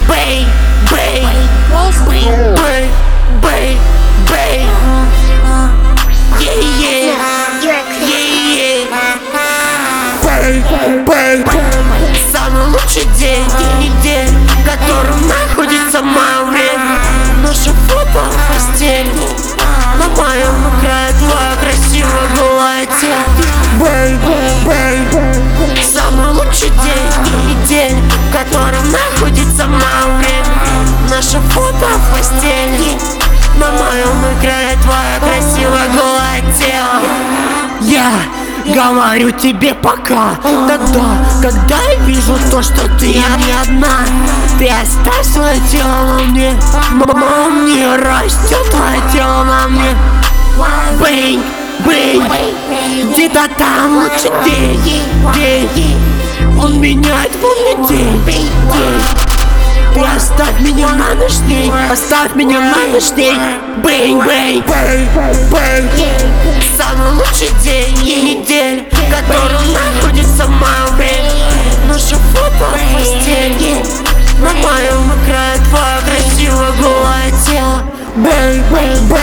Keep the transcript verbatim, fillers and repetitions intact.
бэй, бэй, бэй, бэй, бэй. Yeah, yeah, yeah, yeah. Бэй, бэй. Самый лучший день недели, в котором находится мое время. Наше фото в постели, на моем экране твоя красивая голая тело. Бэй, бэй, бэй. Самый лучший день недели, в котором находится мое время. Наше фото в постели, на моем экране твоя красивая голая тело. Я говорю тебе пока, тогда, когда я вижу то, что ты не одна. Ты оставь свое тело на мне, мама, не растет твое тело на мне. Бэй, бэй, где-то там лучше день, день. Он меняет лунный день, день. Ты оставь меня на ночь день, оставь меня на ночь день. Бэй, бэй, бэй, бэй. Самый лучший день и недель, в котором находится мое время. Наше фото в постели, на моем экране твое красивое голое тело. Бэй, бэй, бэй.